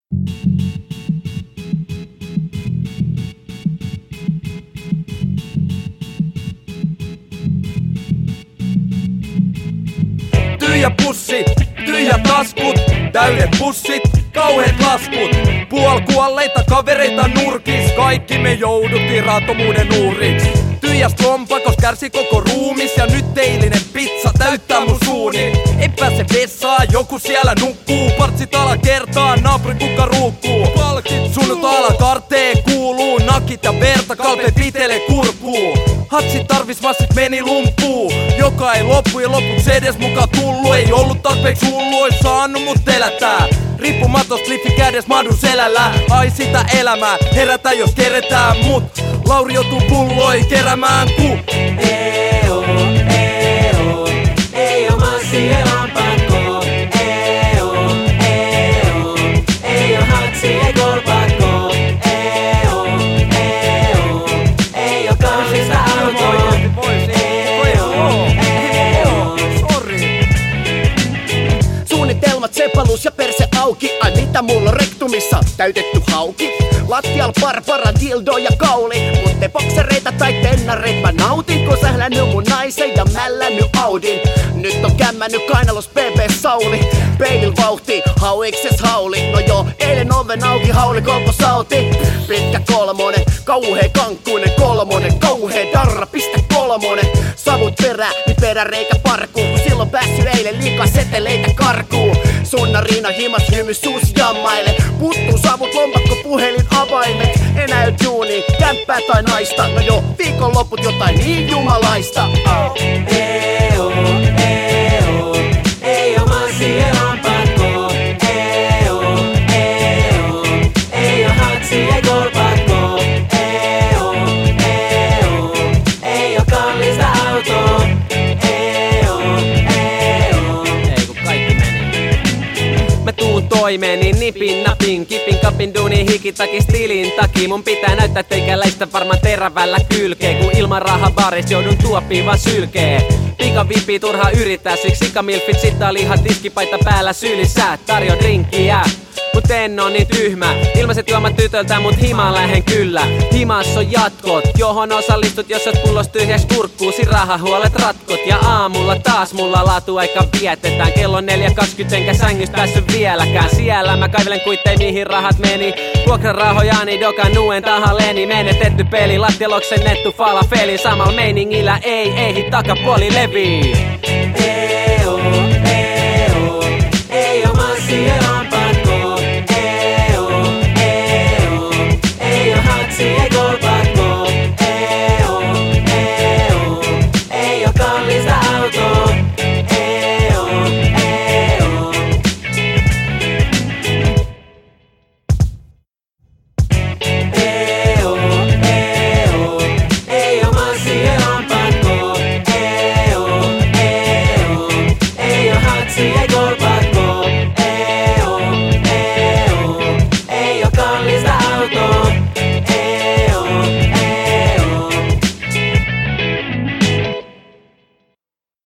Tyhjä pussi, tyhjä taskut, täydet pussit, kauheet laskut. Puolkuolleita kavereita nurkis, kaikki me jouduttiin raattomuuden uhriks. Tyhjäst lompakos kärsi koko ruumis ja nyt teillinen pizza täyttää mun suuni. Ei pääse vessaan, joku siellä nukkuu, partsit ala kertaa, naapuri kukka ruukkuu. Sunnut ala kartee kuuluu, nakit ja verta, kalpe pitele kurkuu. Hatsit tarvis massit meni lumpuu, joka ei loppu ja lopuksi edes muka tullu. Ei ollut tarpeeksi hullu, ois saanut mut elätää. Riippumatos kliffi kädes madun selällä, ai sitä elämää, herätä jos keretään mut. Lauri joutuu pulloi kerämään ku Eo, eo, ei oo massi elon pakko. Eo, eo, ei oo hatsi ei korpakko. Eo, eo, ei oo kallista autoa. Eo, eo, suunnitelmat sepalus ja perse auki. Ai mitä mulla on rektumissa? Täytetty hauki. Lattial barbara, dildo ja kauli. Mut te boksereita tai tennareit mä nautin. Kun sählänny mun naisen ja mällänny Audin. Nyt on kämmänny kainalos BB Sauli. Peilil vauhti, hauikses hauli. No joo, eilen oven auki, hauli kolpo sauti. Pitkä kolmonen, kauhea kankkuinen kolmonen. Kauhea darra, pistä kolmonen. Savut perää, niin peräreikä parkuu. Kun silloin päässy eilen liikaa seteleitä karkuu. Sunna Riina himas hymys suus jammaile. Puttuu savut lompakko puhelin avaimet. Enää duuni, kämppää tai naista. No joo, viikonloput jotain niin jumalaista. eo, eo, ei oo massi elon pakko. Eo, eo, ei oo hatsi ei korpakko. Eo, eo, ei oo kallista autoa. Eo, eo, ei kun kaikki meni. Mä tuun toimeen niin nipin napin, kipin kapin duuni hikitakis tilin taki. Mun pitää näyttää teikäläistä varmaan terävällä kylkee, kun ilman rahaa baaris joudun tuoppiin vaan sylkee. Pikavipi turha yrittää, siksi sikamilfit sittaa lihat tiskipaita päällä sylissä. Tarjo drinkkiä, mut en oo niin tyhmä. Ilmaiset juomat tytöltä, mut himaan lähen kyllä. Himas on jatkot, johon osallistut, jos oot pullos tyhjäks kurkkuusi. Rahahuolet ratkot ja aamulla taas mulla laatuaika vietetään. Kello 4.20 enkä sängystä päässyt vieläkään. Siellä mä kaivelen kuittei mihin rahat meni. Vuokrarahojani dokan nuen tahalleni. Menetetty peli, lattialoksennettu falafeli. Samalla meiningillä ei takapuoli levii. eo, eo, ei oo massi elon